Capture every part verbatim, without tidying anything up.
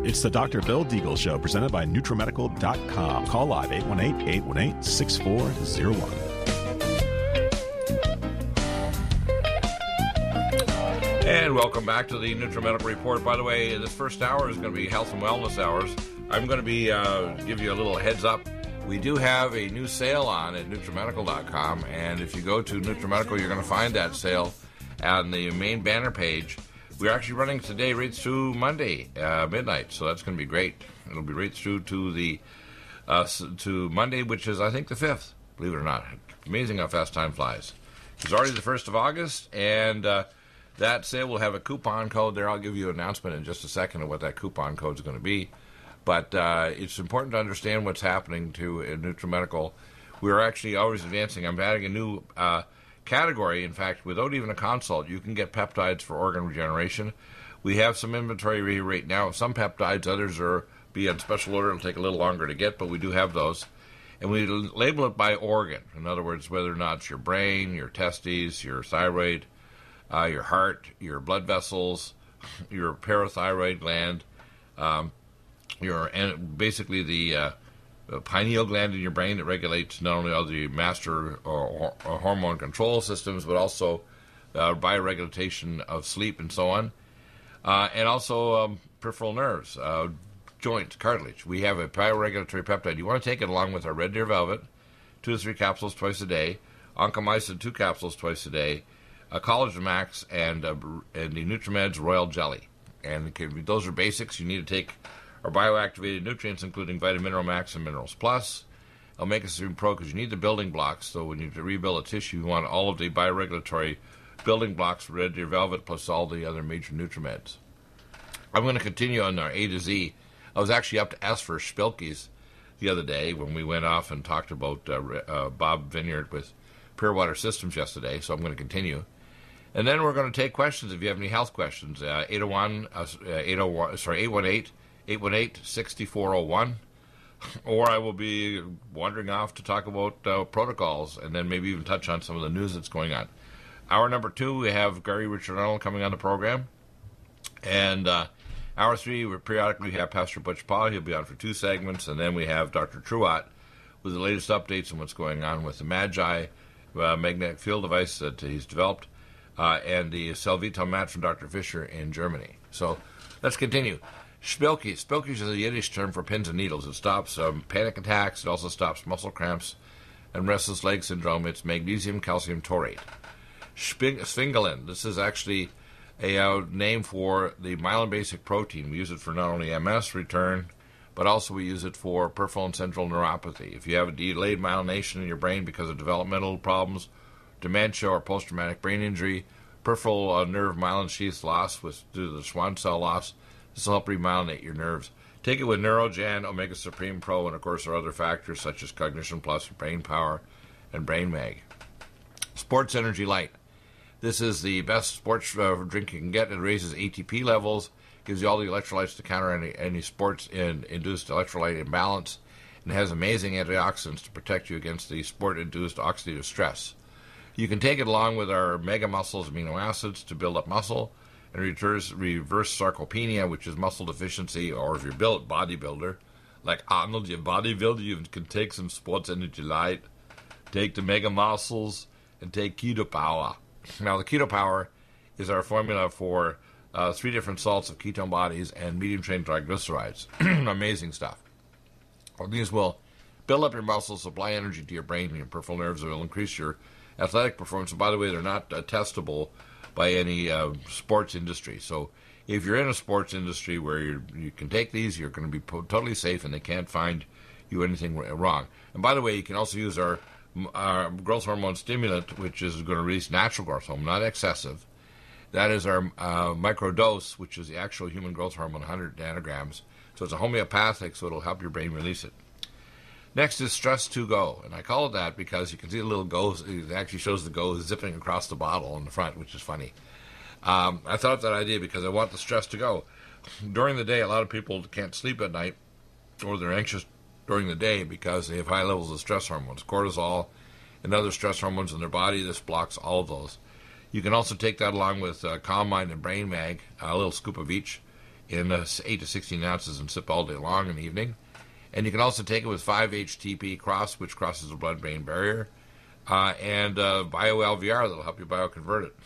It's the Doctor Bill Deagle Show, presented by NutriMedical dot com. Call live eight one eight, eight one eight, six four zero one. And welcome back to the NutriMedical Report. By the way, this first hour is going to be health and wellness hours. I'm going to be uh, give you a little heads up. We do have a new sale on at NutriMedical dot com, and if you go to NutriMedical, you're going to find that sale on the main banner page. We're actually running today right through Monday uh, midnight, so that's going to be great. It'll be right through to the uh, to Monday, which is I think the fifth. Believe it or not, amazing how fast time flies. It's already the first of August, and uh, that sale will have a coupon code there. I'll give you an announcement in just a second of what that coupon code is going to be. But uh, it's important to understand what's happening to in NutriMedical. We're actually always advancing. I'm adding a new uh, category. In fact, without even a consult, you can get peptides for organ regeneration. We have some inventory right now of some peptides. Others are be on special order. It'll take a little longer to get, but we do have those. And we label it by organ. In other words, whether or not it's your brain, your testes, your thyroid, uh, your heart, your blood vessels, your parathyroid gland, um, your and basically the uh, pineal gland in your brain that regulates not only all the master or, or hormone control systems, but also uh, bioregulation of sleep and so on, uh, and also um, peripheral nerves, uh, joints, cartilage. We have a bioregulatory peptide. You want to take it along with our Red Deer Velvet, two to three capsules twice a day, Oncomycin, two capsules twice a day, uh, Collagen Max, and uh, and the NutriMeds Royal Jelly. And those are basics. You need to take our bioactivated nutrients, including Vitamin Mineral Max and Minerals Plus. Omega three Pro, because you need the building blocks. So when you rebuild a tissue, you want all of the bioregulatory building blocks for Red Deer Velvet, plus all the other major NutriMeds. I'm going to continue on our A to Z. I was actually up to S for Spilkies the other day when we went off and talked about uh, uh, Bob Vineyard with Pure Water Systems yesterday, so I'm going to continue. And then we're going to take questions if you have any health questions. Uh, eight oh one, uh, eight oh one, sorry, eight one eight, eight one eight, six four oh one. Or I will be wandering off to talk about uh, protocols and then maybe even touch on some of the news that's going on. Hour number two, we have Gary Richard Arnold coming on the program. And uh, hour three, we periodically have Pastor Butch Paul. He'll be on for two segments. And then we have Doctor Truott with the latest updates on what's going on with the Magi uh, magnetic field device that he's developed uh, and the Celvito mat from Doctor Fisher in Germany. So let's continue. Spilkies. Spilkies is a Yiddish term for pins and needles. It stops um, panic attacks. It also stops muscle cramps and restless leg syndrome. It's magnesium calcium taurate. Sphingolin. This is actually a uh, name for the myelin basic protein. We use it for not only M S return, but also we use it for peripheral and central neuropathy. If you have a delayed myelination in your brain because of developmental problems, dementia, or post-traumatic brain injury, peripheral uh, nerve myelin sheath loss with, due to the Schwann cell loss, this will help remyelinate your nerves. Take it with Neurogen, Omega Supreme Pro, and of course there are other factors such as Cognition Plus, Brain Power, and Brain Mag. Sports Energy Light. This is the best sports uh, drink you can get. It raises A T P levels, gives you all the electrolytes to counter any, any sports-induced electrolyte imbalance, and has amazing antioxidants to protect you against the sport-induced oxidative stress. You can take it along with our Mega Muscles amino acids to build up muscle, and reverse, reverse sarcopenia, which is muscle deficiency, or if you're built bodybuilder, like Arnold, you bodybuilder, you can take some Sports Energy Light, take the Mega Muscles, and take Keto Power. Now, the Keto Power is our formula for uh, three different salts of ketone bodies and medium-chain triglycerides. Amazing stuff. Well, these will build up your muscles, supply energy to your brain and your peripheral nerves, and will increase your athletic performance. And by the way, they're not uh, testable by any uh, sports industry. So if you're in a sports industry where you're, you can take these, you're going to be po- totally safe and they can't find you anything wrong. And by the way, you can also use our, our growth hormone stimulant, which is going to release natural growth hormone, not excessive. That is our uh, microdose, which is the actual human growth hormone, one hundred nanograms. So it's a homeopathic, so it'll help your brain release it. Next is Stress to Go, and I call it that because you can see the little go. It actually shows the go zipping across the bottle on the front, which is funny. Um, I thought of that idea because I want the stress to go. During the day, a lot of people can't sleep at night, or they're anxious during the day because they have high levels of stress hormones, cortisol, and other stress hormones in their body. This blocks all of those. You can also take that along with uh, Calm Mind and Brain Mag, a little scoop of each. in uh, eight to sixteen ounces and sip all day long in the evening. And you can also take it with five H T P cross, which crosses the blood-brain barrier, uh, and uh, Bio-L V R that'll help you bioconvert it.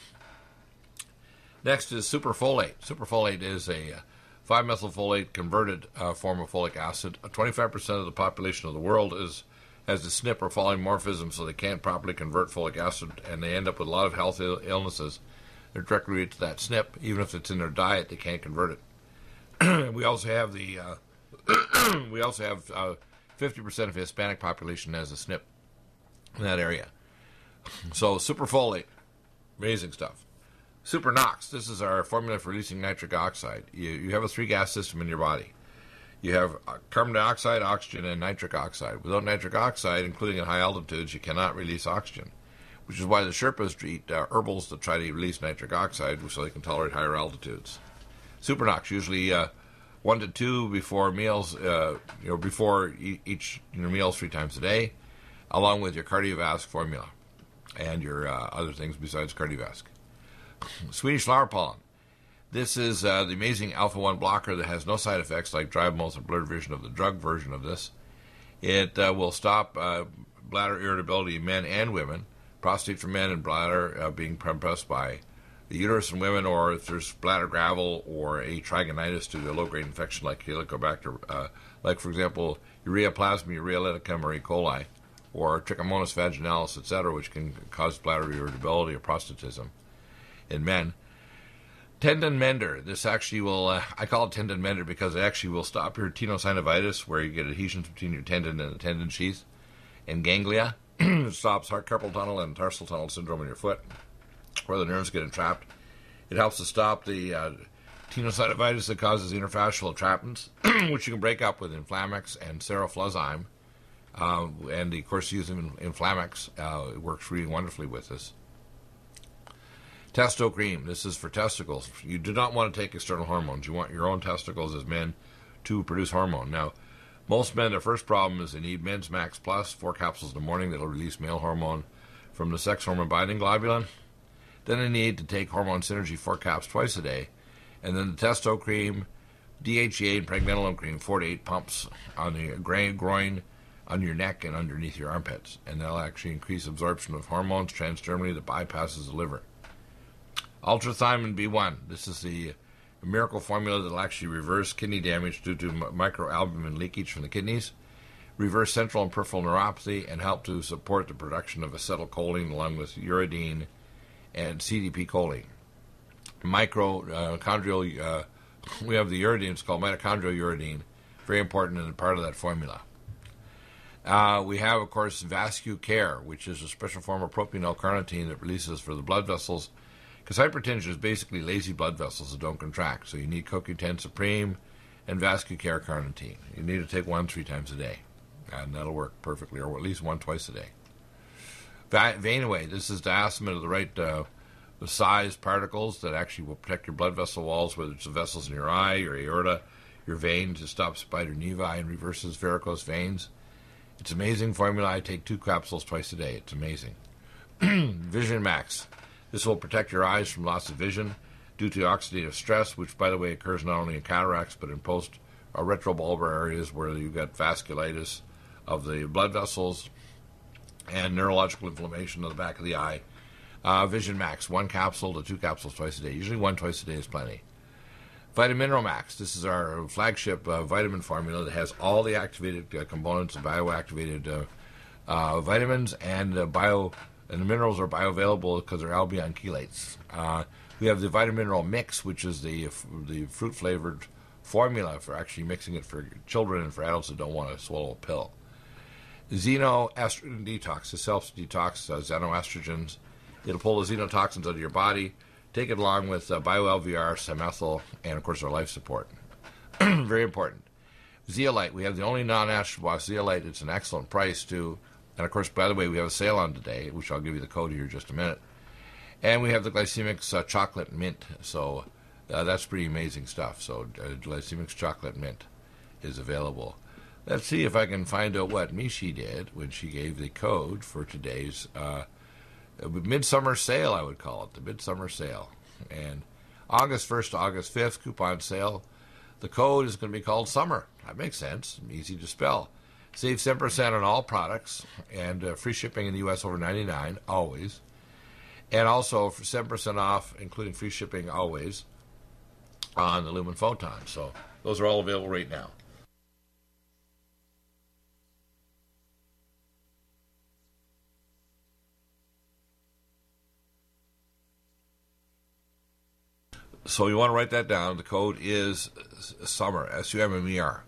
Next is superfolate. Superfolate is a five methylfolate converted uh, form of folic acid. twenty-five percent of the population of the world is has the S N P or polymorphism, so they can't properly convert folic acid, and they end up with a lot of health Ill- illnesses. They're directly related to that S N P. Even if it's in their diet, they can't convert it. We also have the uh, we also have uh, fifty percent of the Hispanic population has a S N P in that area. So superfolate, amazing stuff. Supernox, this is our formula for releasing nitric oxide. You, you have a three-gas system in your body. You have carbon dioxide, oxygen, and nitric oxide. Without nitric oxide, including at high altitudes, you cannot release oxygen, which is why the Sherpas eat uh, herbals to try to release nitric oxide so they can tolerate higher altitudes. Supernox, usually uh, one to two before meals, uh, you know, before e- each your meals three times a day, along with your Cardiovasc formula and your uh, other things besides Cardiovasc. Swedish flower pollen. This is uh, the amazing alpha one blocker that has no side effects like dry mouth and blurred vision of the drug version of this. It uh, will stop uh, bladder irritability in men and women, prostate for men and bladder uh, being compressed by the uterus in women, or if there's bladder gravel or a trigonitis due to a low-grade infection like Helicobacter, uh, like, for example, ureaplasma, urealyticum, or E. coli, or Trichomonas vaginalis, et cetera, which can cause bladder irritability or prostatism in men. Tendon mender. This actually will, uh, I call it tendon mender because it actually will stop your tenosynovitis, where you get adhesions between your tendon and the tendon sheath, and ganglia. It stops heart carpal tunnel and tarsal tunnel syndrome in your foot, where the nerves get entrapped. It helps to stop the uh, tenosynovitis that causes interfascial entrapments, which you can break up with Inflamex and seroflozyme. Uh, and, of course, using Inflamex, uh, it works really wonderfully with this. Testo cream. This is for testicles. You do not want to take external hormones. You want your own testicles as men to produce hormone. Now, most men, their first problem is they need Men's Max Plus, four capsules in the morning that will release male hormone from the sex hormone binding globulin. Then they need to take Hormone Synergy, four caps twice a day. And then the Testo cream, D H E A, and pregnenolone cream, four to eight pumps on the groin, on your neck, and underneath your armpits. And they'll actually increase absorption of hormones transdermally that bypasses the liver. Ultrathymine B one. This is the miracle formula that will actually reverse kidney damage due to microalbumin leakage from the kidneys, reverse central and peripheral neuropathy, and help to support the production of acetylcholine along with uridine and C D P choline. Mitochondrial, uh, we have the uridine, it's called mitochondrial uridine, very important and part of that formula. Uh, we have, of course, VascuCare, which is a special form of propionyl carnitine that releases for the blood vessels, because hypertension is basically lazy blood vessels that don't contract. So you need C O Q ten Supreme and VascuCare carnitine. You need to take one three times a day, and that'll work perfectly, or at least one twice a day. Va- Vein-Away. This is diacimate of the right uh, size particles that actually will protect your blood vessel walls, whether it's the vessels in your eye, your aorta, your veins. It stops spider nevi and reverses varicose veins. It's an amazing formula. I take two capsules twice a day. It's amazing. Vision Max. This will protect your eyes from loss of vision due to oxidative stress, which, by the way, occurs not only in cataracts but in post or retrobulbar areas where you've got vasculitis of the blood vessels and neurological inflammation of the back of the eye. Uh, Vision Max, one capsule to two capsules twice a day. Usually one twice a day is plenty. Vitamineral Max. This is our flagship uh, vitamin formula that has all the activated uh, components of bioactivated uh, uh, vitamins and uh, bio... And the minerals are bioavailable because they're albion chelates. Uh, we have the Vitamineral Mix, which is the the fruit-flavored formula for actually mixing it for children and for adults that don't want to swallow a pill. Xenoestrogen Detox. This helps detox uh, xenoestrogens. It'll pull the xenotoxins out of your body. Take it along with uh, Bio-L V R, Simethyl, and, of course, our life support. Very important. Zeolite. We have the only non-ash wash zeolite. It's an excellent price, too. And, of course, by the way, we have a sale on today, which I'll give you the code here in just a minute. And we have the Glycemics uh, Chocolate Mint. So uh, that's pretty amazing stuff. So uh, Glycemics Chocolate Mint is available. Let's see if I can find out what Mishi did when she gave the code for today's uh, midsummer sale, I would call it, the midsummer sale. And August first to August fifth, coupon sale. the code is going to be called SUMMER. That makes sense. Easy to spell. Save seven percent on all products, and uh, free shipping in the U S over ninety-nine dollars, always. And also for seven percent off, including free shipping always, on the Lumen Photon. So those are all available right now. So you want to write that down. The code is SUMMER, S U M M E R.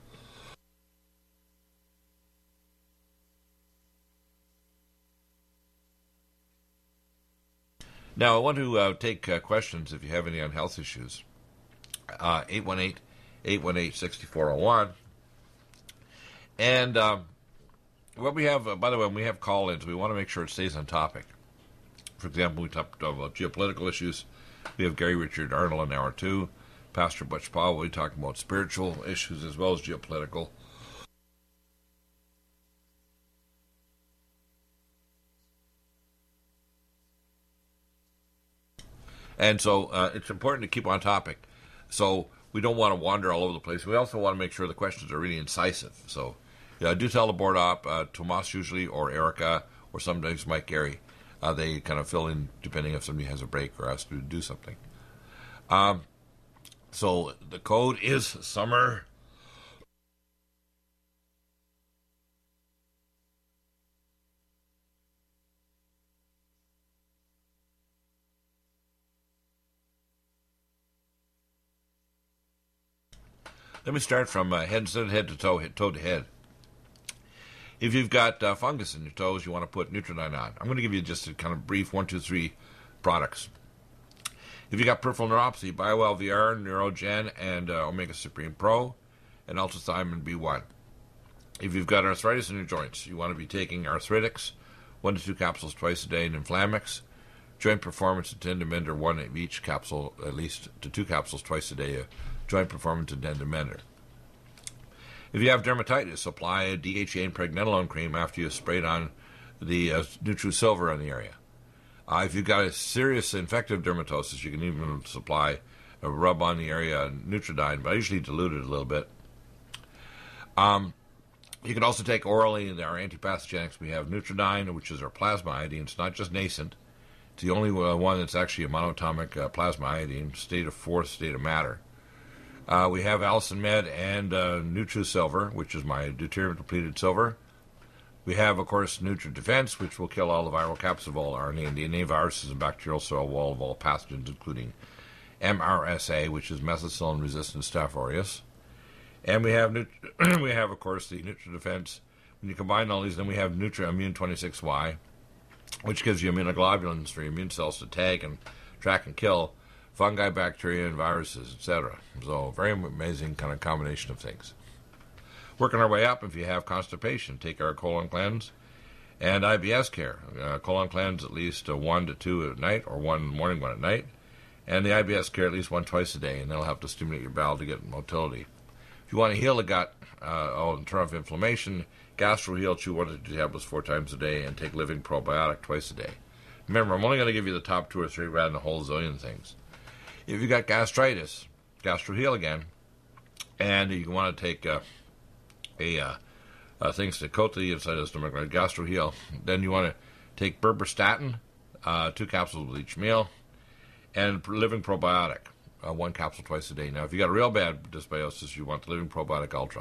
Now, I want to uh, take uh, questions if you have any on health issues. Uh, eight one eight, eight one eight, six four zero one. And um, what we have, uh, by the way, when we have call-ins, we want to make sure it stays on topic. For example, we talked about geopolitical issues. We have Gary Richard Arnold in hour two. Pastor Butch Powell, we talk about spiritual issues as well as geopolitical. And so uh, it's important to keep on topic. So we don't want to wander all over the place. We also want to make sure the questions are really incisive. So yeah, do tell the board op, uh, Tomas usually, or Erica, or sometimes Mike Gary. Uh, they kind of fill in depending if somebody has a break or has to do something. Um, so the code is SUMMER. Let me start from uh, head, head to toe, head, toe to head. If you've got uh, fungus in your toes, you want to put Nutridyne on. I'm going to give you just a kind of brief one, two, three products. If you've got peripheral neuropathy, BioWell V R, Neurogen, and uh, Omega Supreme Pro, and Ultrathiamine B one. If you've got arthritis in your joints, you want to be taking Arthritis, one to two capsules twice a day, and Inflamex, Joint Performance and Tendon Mender, one of each capsule, at least to two capsules twice a day, uh, Joint Performance and Tendon Mender. If you have dermatitis, apply a D H A and pregnenolone cream after you've sprayed on the uh, NutriSilver on the area. Uh, if you've got a serious infective dermatosis, you can even supply a rub on the area Nutridyne, but I usually dilute it a little bit. Um, you can also take orally our antipathogenics. We have Nutridyne, which is our plasma iodine. It's not just nascent. It's the only uh, one that's actually a monatomic uh, plasma iodine, state of fourth state of matter. Uh, we have Allicin Med and uh, NutriSilver, which is my deuterium-depleted silver. We have, of course, NutriDefense, which will kill all the viral caps of all R N A and D N A viruses and bacterial cell wall of all pathogens, including M R S A, which is methicillin-resistant Staph aureus. And we have, Nutri- we have, of course, the NutriDefense. When you combine all these, then we have NutriImmune twenty-six Y, which gives you immunoglobulins for your immune cells to tag and track and kill fungi, bacteria, and viruses, et cetera. So, very amazing kind of combination of things. Working our way up, if you have constipation, take our colon cleanse and I B S care. Uh, colon cleanse at least uh, one to two at night, or one in the morning, one at night. And the I B S care at least one twice a day, and that'll help to stimulate your bowel to get motility. If you want to heal the gut, uh, oh, in terms of inflammation, GastroHeal, chew one to two tablets four times a day, and take Living Probiotic twice a day. Remember, I'm only going to give you the top two or three rather than a whole zillion things. If you got gastritis, GastroHeal again, and you want to take uh, a uh, uh, things to coat the inside of the stomach, like GastroHeal, then you want to take Berberstatin, uh, two capsules with each meal, and Living Probiotic, uh, one capsule twice a day. Now, if you got a real bad dysbiosis, you want the Living Probiotic Ultra.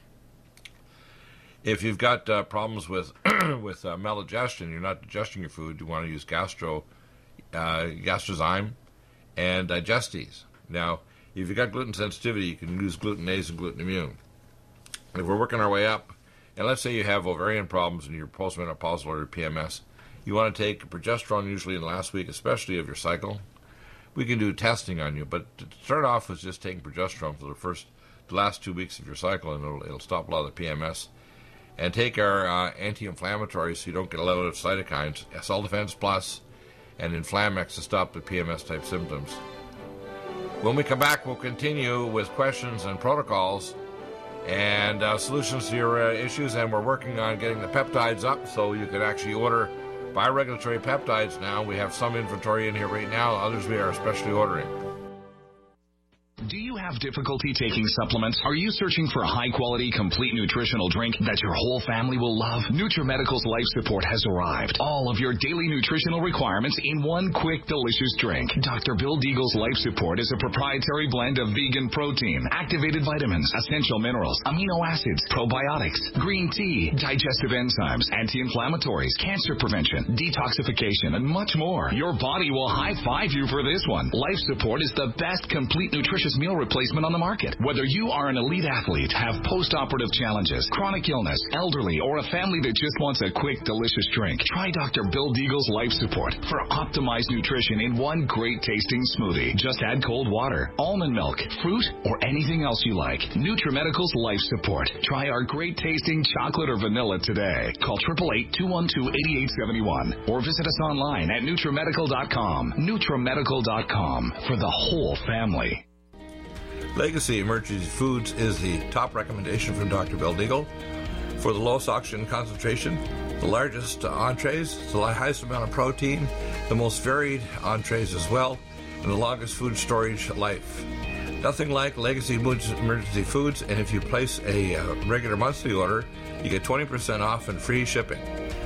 If you've got uh, problems with with uh, maldigestion, you're not digesting your food, you want to use Gastro, uh, Gastrozyme and Digestes. Now, if you've got gluten sensitivity, you can use Glutenase and Gluten Immune. If we're working our way up, and let's say you have ovarian problems in your postmenopausal or your P M S, you want to take progesterone usually in the last week, especially of your cycle. We can do testing on you, but to start off with just taking progesterone for the first, the last two weeks of your cycle, and it'll, it'll stop a lot of the P M S. And take our uh, anti-inflammatories so you don't get a lot of cytokines, Cell Defense Plus, and Inflamex to stop the P M S-type symptoms. When we come back, we'll continue with questions and protocols and uh, solutions to your uh, issues, and we're working on getting the peptides up so you can actually order bioregulatory peptides now. We have some inventory in here right now, others we are especially ordering. Do you have Have difficulty taking supplements? Are you searching for a high-quality, complete nutritional drink that your whole family will love? NutriMedical's Life Support has arrived. All of your daily nutritional requirements in one quick, delicious drink. Doctor Bill Deagle's Life Support is a proprietary blend of vegan protein, activated vitamins, essential minerals, amino acids, probiotics, green tea, digestive enzymes, anti-inflammatories, cancer prevention, detoxification, and much more. Your body will high-five you for this one. Life Support is the best complete nutritious meal replacement on the market. Whether you are an elite athlete, have post-operative challenges, chronic illness, elderly, or a family that just wants a quick, delicious drink, try Doctor Bill Deagle's Life Support for optimized nutrition in one great-tasting smoothie. Just add cold water, almond milk, fruit, or anything else you like. NutriMedical's Life Support. Try our great-tasting chocolate or vanilla today. Call eight eight eight, two one two, eight eight seven one or visit us online at NutriMedical dot com. NutriMedical dot com for the whole family. Legacy Emergency Foods is the top recommendation from Doctor Bill Deagle for the lowest oxygen concentration, the largest uh, entrees, the highest amount of protein, the most varied entrees as well, and the longest food storage life. Nothing like Legacy Emergency Foods, and if you place a uh, regular monthly order, you get twenty percent off and free shipping.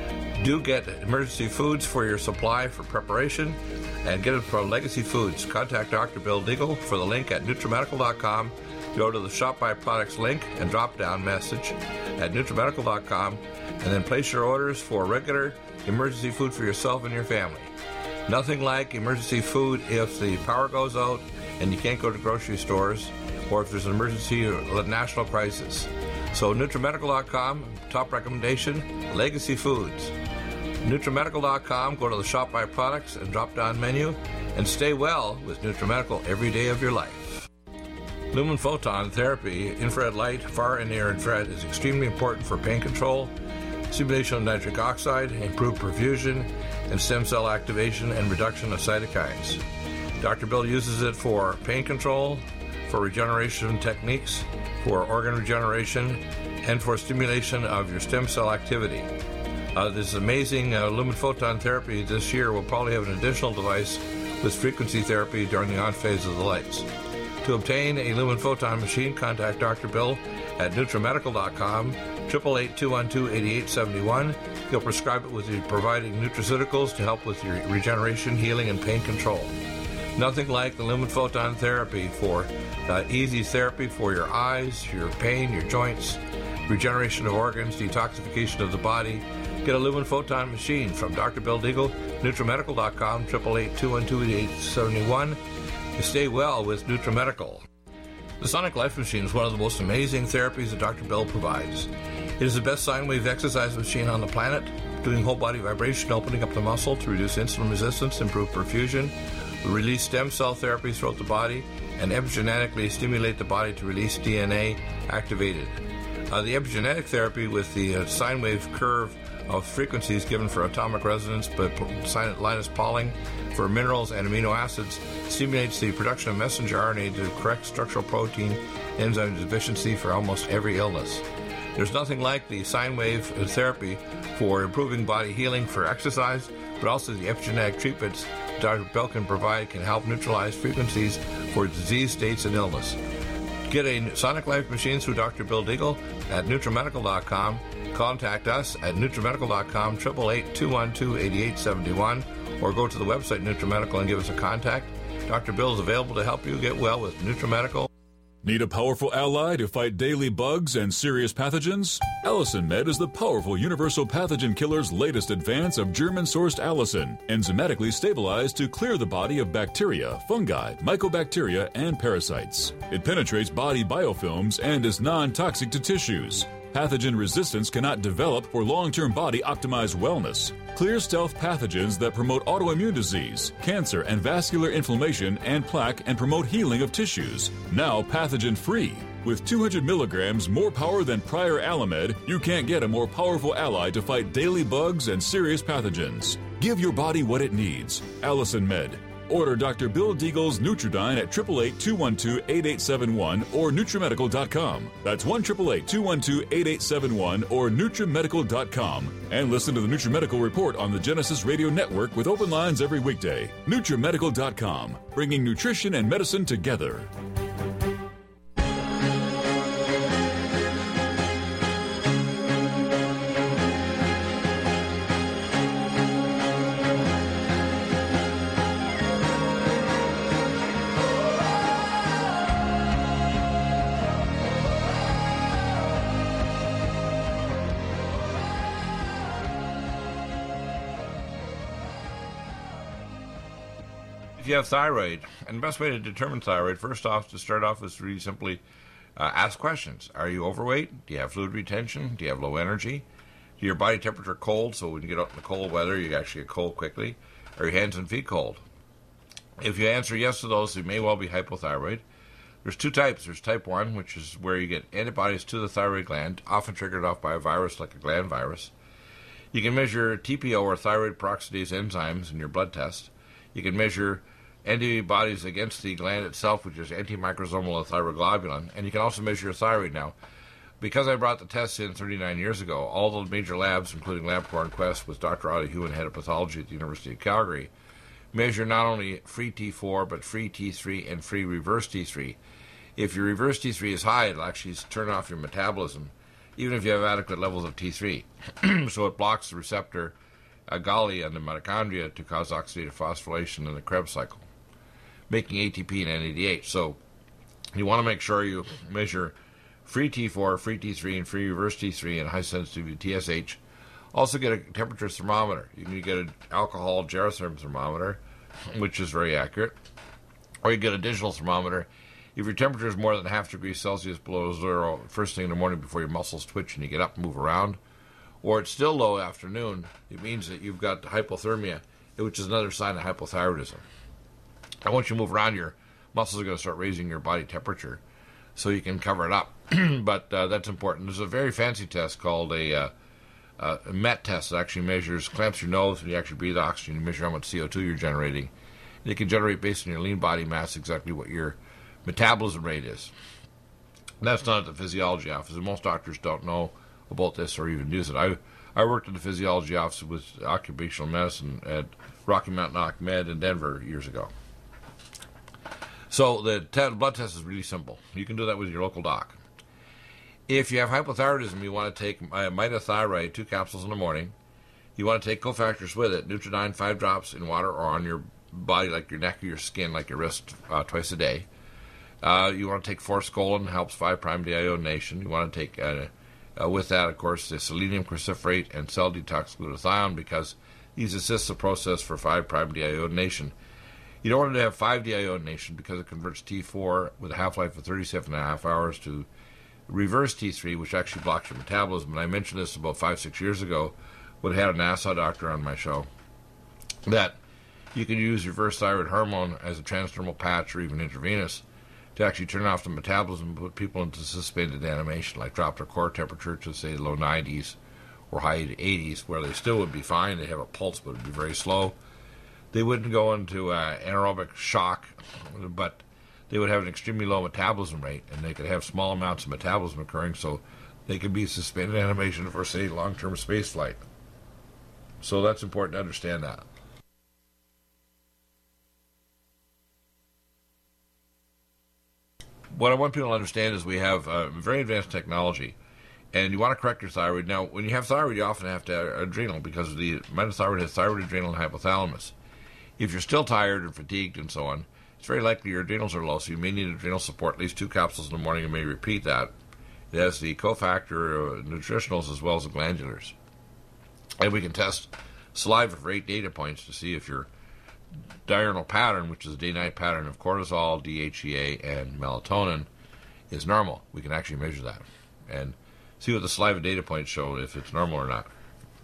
Do get Emergency Foods for your supply for preparation, and get it from Legacy Foods. Contact Doctor Bill Deagle for the link at NutriMedical dot com. Go to the Shop by Products link and drop-down message at NutriMedical dot com, and then place your orders for regular emergency food for yourself and your family. Nothing like emergency food if the power goes out and you can't go to grocery stores, or if there's an emergency or a national crisis. So NutriMedical dot com, top recommendation, Legacy Foods. NutriMedical dot com, go to the Shop by Products and drop-down menu, and stay well with NutriMedical every day of your life. Lumen Photon Therapy, infrared light, far and near infrared, is extremely important for pain control, stimulation of nitric oxide, improved perfusion, and stem cell activation and reduction of cytokines. Doctor Bill uses it for pain control, for regeneration techniques, for organ regeneration, and for stimulation of your stem cell activity. Uh, this amazing uh, Lumen Photon Therapy this year will probably have an additional device with frequency therapy during the on phase of the lights. To obtain a Lumen Photon machine, contact Doctor Bill at NutriMedical dot com, eight eight eight, two one two, eight eight seven one. He'll prescribe it with you providing nutraceuticals to help with your regeneration, healing, and pain control. Nothing like the Lumen Photon Therapy for uh, easy therapy for your eyes, your pain, your joints, regeneration of organs, detoxification of the body. Get a Lumen Photon machine from Doctor Bill Deagle, NutriMedical dot com, eight eight eight, two one two, eight eight seven one. You stay well with NutriMedical. The Sonic Life Machine is one of the most amazing therapies that Doctor Bill provides. It is the best sine wave exercise machine on the planet, doing whole body vibration, opening up the muscle to reduce insulin resistance, improve perfusion, release stem cell therapy throughout the body, and epigenetically stimulate the body to release D N A activated. Uh, the epigenetic therapy with the uh, sine wave curve of frequencies given for atomic resonance, but Linus Pauling for minerals and amino acids stimulates the production of messenger R N A to correct structural protein enzyme deficiency for almost every illness. There's nothing like the sine wave therapy for improving body healing for exercise, but also the epigenetic treatments Doctor Bill can provide can help neutralize frequencies for disease states and illness. Get a Sonic Life machine through Doctor Bill Deagle at NutriMedical dot com. Contact us at NutriMedical dot com, eight eight eight, two one two, eight eight seven one, or go to the website NutriMedical and give us a contact. Doctor Bill is available to help you get well with NutriMedical. Need a powerful ally to fight daily bugs and serious pathogens? Allicin Med is the powerful universal pathogen killer's latest advance of German-sourced allicin, enzymatically stabilized to clear the body of bacteria, fungi, mycobacteria, and parasites. It penetrates body biofilms and is non-toxic to tissues. Pathogen resistance cannot develop for long-term body-optimized wellness. Clear stealth pathogens that promote autoimmune disease, cancer and vascular inflammation and plaque and promote healing of tissues. Now pathogen-free. With two hundred milligrams more power than prior Alamed, you can't get a more powerful ally to fight daily bugs and serious pathogens. Give your body what it needs. Allicin Med. Order Doctor Bill Deagle's Nutridyne at eight eight eight, two one two, eight eight seven one or NutriMedical dot com. That's one eight eight eight, two one two, eight eight seven one or NutriMedical dot com. And listen to the NutriMedical Report on the Genesis Radio Network with open lines every weekday. NutriMedical dot com, bringing nutrition and medicine together. if you have thyroid, and the best way to determine thyroid, first off, to start off is really simply uh, ask questions. Are you overweight? Do you have fluid retention? Do you have low energy? Do your body temperature cold, so when you get out in the cold weather, you actually get cold quickly? Are your hands and feet cold? If you answer yes to those, you may well be hypothyroid. There's two types. There's type one, which is where you get antibodies to the thyroid gland, often triggered off by a virus like a gland virus. You can measure T P O, or thyroid peroxidase enzymes, in your blood test. You can measure antibodies against the gland itself, which is antimicrosomal thyroglobulin, and you can also measure your thyroid now. Because I brought the tests in thirty-nine years ago, all the major labs, including LabCorp and Quest, with Doctor Audie Hewen, head of pathology at the University of Calgary, measure not only free T four, but free T three and free reverse T three. If your reverse T three is high, it'll actually turn off your metabolism, even if you have adequate levels of T three. So it blocks the receptor uh, Gali on the mitochondria to cause oxidative phosphorylation in the Krebs cycle, making A T P and N A D H. So you want to make sure you measure free T four, free T three, and free reverse T three, and high sensitivity T S H. Also get a temperature thermometer. You can get an alcohol gerotherm thermometer, which is very accurate, or you get a digital thermometer. If your temperature is more than half degree Celsius below zero first thing in the morning before your muscles twitch and you get up and move around, or it's still low afternoon, it means that you've got hypothermia, which is another sign of hypothyroidism. And once you move around, your muscles are going to start raising your body temperature, so you can cover it up. But uh, that's important. There's a very fancy test called a, uh, uh, a MET test that actually measures, clamps your nose when you actually breathe oxygen, you measure how much C O two you're generating. And it can generate, based on your lean body mass, exactly what your metabolism rate is. And that's done at the physiology office, and most doctors don't know about this or even use it. I I worked in the physiology office with occupational medicine at Rocky Mountain Occ Med in Denver years ago. So the te- blood test is really simple. You can do that with your local doc. If you have hypothyroidism, you want to take uh, mitothyroid, two capsules in the morning. You want to take cofactors with it, Nutridyne, five drops in water or on your body, like your neck or your skin, like your wrist, uh, twice a day. Uh, you want to take forskolin, helps five prime deiodination. You want to take, uh, uh, with that, of course, the selenium cruciferate and cell detox glutathione, because these assist the process for five prime deiodination. You don't want to have five deiodination because it converts T four with a half-life of thirty-seven and a half hours to reverse T three, which actually blocks your metabolism. And I mentioned this about five, six years ago when I had a NASA doctor on my show, that you can use reverse thyroid hormone as a transdermal patch or even intravenous to actually turn off the metabolism and put people into suspended animation, like drop their core temperature to, say, low nineties or high eighties, where they still would be fine. They have a pulse, but it would be very slow. They wouldn't go into uh, anaerobic shock, but they would have an extremely low metabolism rate, and they could have small amounts of metabolism occurring, so they could be suspended animation for, say, long-term space flight. So that's important to understand that. What I want people to understand is we have uh, very advanced technology, and you want to correct your thyroid. Now, when you have thyroid, you often have to have adrenal, because the mitothyroid has thyroid, adrenal, and hypothalamus. If you're still tired and fatigued and so on, it's very likely your adrenals are low, so you may need adrenal support, at least two capsules in the morning, and may repeat that. It has the cofactor uh, nutritionals as well as the glandulars. And we can test saliva for eight data points to see if your diurnal pattern, which is a day-night pattern of cortisol, D H E A, and melatonin, is normal. We can actually measure that and see what the saliva data points show, if it's normal or not.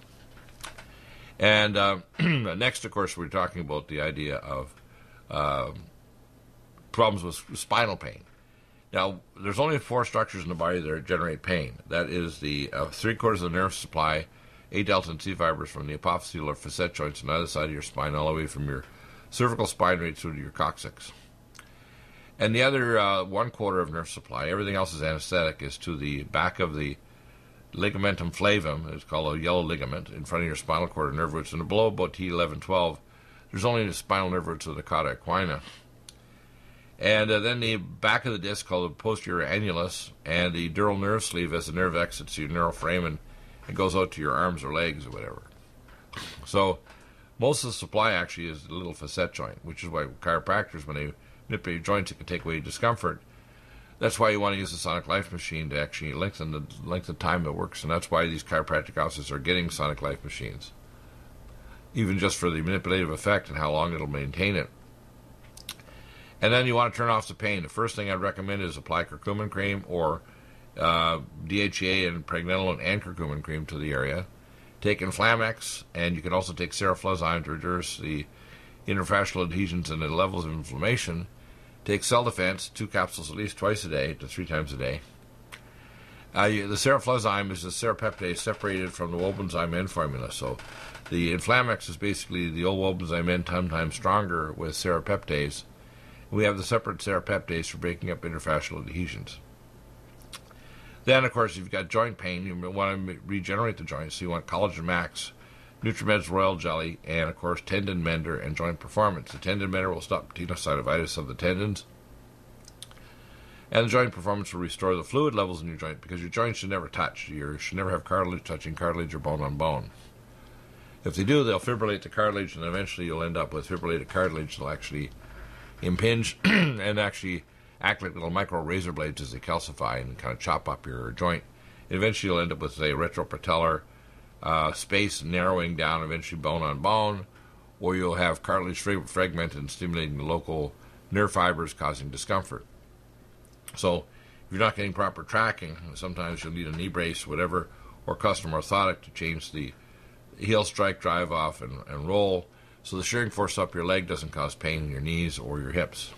And uh, next, of course, we're talking about the idea of uh, problems with spinal pain. Now, there's only four structures in the body that generate pain. That is the uh, three-quarters of the nerve supply, A delta and C fibers from the apophyseal or facet joints on either side of your spine, all the way from your cervical spine right through to your coccyx. And the other uh, one-quarter of nerve supply, everything else is anesthetic, is to the back of the ligamentum flavum. It's called a yellow ligament in front of your spinal cord or nerve roots. And below about T eleven twelve, there's only the spinal nerve roots of the cauda equina. And uh, then the back of the disc, called the posterior annulus, and the dural nerve sleeve, as the nerve exits your neural frame and it goes out to your arms or legs or whatever. So most of the supply actually is the little facet joint, which is why chiropractors, when they manipulate your joints, it can take away discomfort. That's why you want to use the Sonic Life machine to actually lengthen the length of time it works, and that's why these chiropractic offices are getting Sonic Life machines, even just for the manipulative effect and how long it'll maintain it. And then you want to turn off the pain. The first thing I'd recommend is apply curcumin cream or uh, D H E A and pregnenolone and curcumin cream to the area. Take Inflamex, and you can also take seroflozyme to reduce the interfascial adhesions and the levels of inflammation. Take Cell Defense, two capsules at least twice a day to three times a day. Uh, you, the seroflozyme is the serapeptase separated from the Wobenzym N formula. So the Inflamex is basically the old Wobenzym N ten times stronger with serapeptase. We have the separate serapeptase for breaking up interfascial adhesions. Then, of course, if you've got joint pain, you want to regenerate the joints, so you want Collagen Max, Nutrimed's Royal Jelly, and, of course, Tendon Mender and Joint Performance. The Tendon Mender will stop tenosynovitis of the tendons, and the Joint Performance will restore the fluid levels in your joint, because your joints should never touch. You should never have cartilage touching cartilage or bone on bone. If they do, they'll fibrillate the cartilage, and eventually you'll end up with fibrillated cartilage that'll actually impinge and actually act like little micro razor blades as they calcify and kind of chop up your joint. And eventually you'll end up with, say, retropatellar uh, space narrowing down, eventually bone on bone, or you'll have cartilage fragmented and stimulating the local nerve fibers, causing discomfort. So if you're not getting proper tracking, sometimes you'll need a knee brace, whatever, or custom orthotic to change the heel strike, drive off, and, and roll, so the shearing force up your leg doesn't cause pain in your knees or your hips.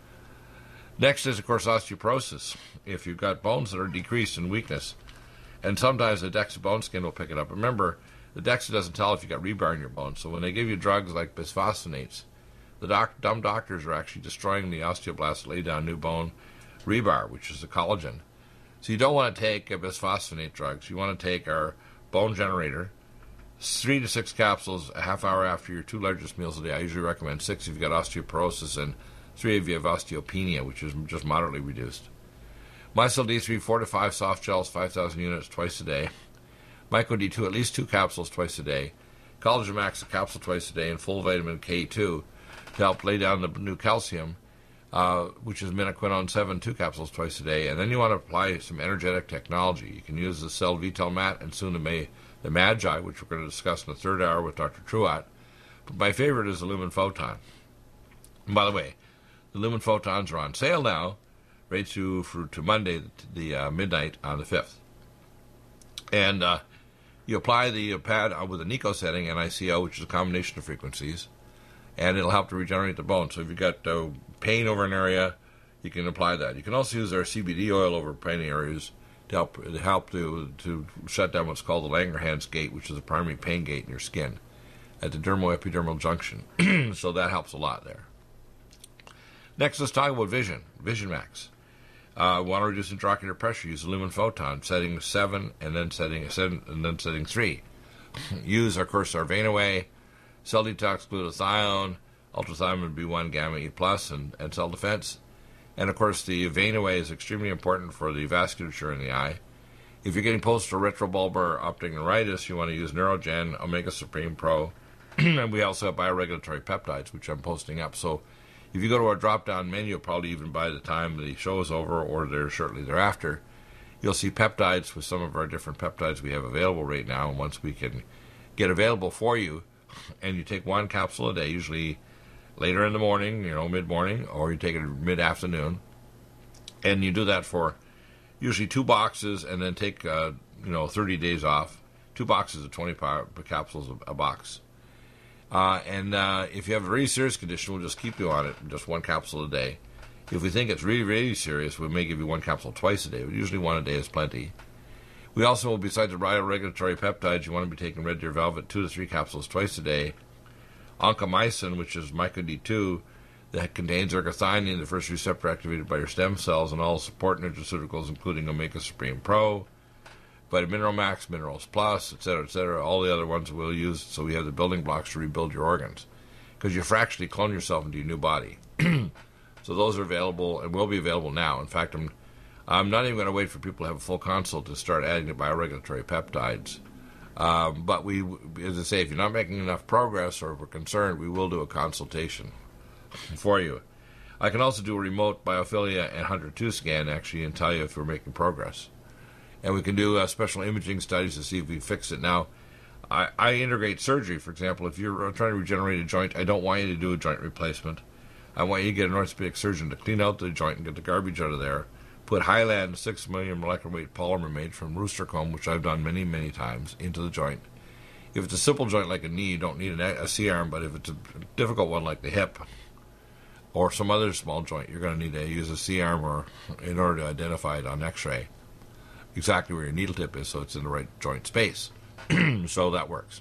Next is, of course, osteoporosis. If you've got bones that are decreased in weakness, and sometimes the DEXA bone skin will pick it up. Remember, the DEXA doesn't tell if you've got rebar in your bones, so when they give you drugs like bisphosphonates, the doc- dumb doctors are actually destroying the osteoblasts to lay down new bone rebar, which is the collagen. So you don't want to take bisphosphonate drugs. You want to take our bone generator, three to six capsules a half hour after your two largest meals a day. I usually recommend six if you've got osteoporosis, and three if you have osteopenia, which is just moderately reduced. Mycel D three, four to five soft gels, five thousand units twice a day. Myco D two, at least two capsules twice a day. Collagen Max, a capsule twice a day, and full vitamin K two to help lay down the new calcium, uh, which is minoquinone seven, two capsules twice a day. And then you want to apply some energetic technology. You can use the Cell Vital Mat and soon the, May, the Magi, which we're going to discuss in the third hour with Doctor Truatt. But my favorite is the Lumen Photon. And by the way, the Lumen Photons are on sale now, right through for, to Monday, the uh, midnight on the fifth. And uh, you apply the uh, pad with a Nico setting, N I C O, which is a combination of frequencies, and it'll help to regenerate the bone. So if you've got uh, pain over an area, you can apply that. You can also use our C B D oil over pain areas to help to help to, to shut down what's called the Langerhans gate, which is a primary pain gate in your skin at the dermo-epidermal junction. So that helps a lot there. Next, let's talk about vision. Vision Max. Uh, want to reduce intraocular pressure? Use the Lumen Photon, setting seven and then setting seven and then setting three. Use, of course, our Vein-Away, Cell Detox, Glutathione, Ultrathymine B one, Gamma E plus, and, and Cell Defense. And of course, the Vein-Away is extremely important for the vasculature in the eye. If you're getting post-retrobulbar optic neuritis, you want to use Neurogen, Omega Supreme Pro, and we also have bioregulatory peptides, which I'm posting up. So if you go to our drop-down menu, probably even by the time the show is over or there shortly thereafter, you'll see peptides with some of our different peptides we have available right now. And once we can get available for you, and you take one capsule a day, usually later in the morning, you know, mid-morning, or you take it mid-afternoon, and you do that for usually two boxes, and then take, uh, you know, thirty days off. Two boxes of twenty capsules a, a box. Uh, and uh, if you have a really serious condition, we'll just keep you on it, just one capsule a day. If we think it's really, really serious, we may give you one capsule twice a day, but usually one a day is plenty. We also, besides the bioregulatory peptides, you want to be taking Red Deer Velvet, two to three capsules twice a day. Oncomycin, which is Myco D two, that contains ergothioneine, the first receptor activated by your stem cells, and all support nutraceuticals, including Omega Supreme Pro, Vitamin Mineral Max, Minerals Plus, et cetera, et cetera. All the other ones we'll use, so we have the building blocks to rebuild your organs, because you fractionally clone yourself into your new body. So those are available and will be available now. In fact, I'm I'm not even going to wait for people to have a full consult to start adding the bioregulatory peptides. Um, but we, as I say, if you're not making enough progress or if we're concerned, we will do a consultation for you. I can also do a remote biophilia and one hundred two scan, actually, and tell you if we're making progress. And we can do uh, special imaging studies to see if we fix it. Now, I, I integrate surgery. For example, if you're trying to regenerate a joint, I don't want you to do a joint replacement. I want you to get an orthopedic surgeon to clean out the joint and get the garbage out of there. Put Highland six million molecular weight polymer made from rooster comb, which I've done many, many times, into the joint. If it's a simple joint like a knee, you don't need a C-arm, but if it's a difficult one like the hip or some other small joint, you're going to need to use a C-arm or in order to identify it on X-ray exactly where your needle tip is so it's in the right joint space. So that works.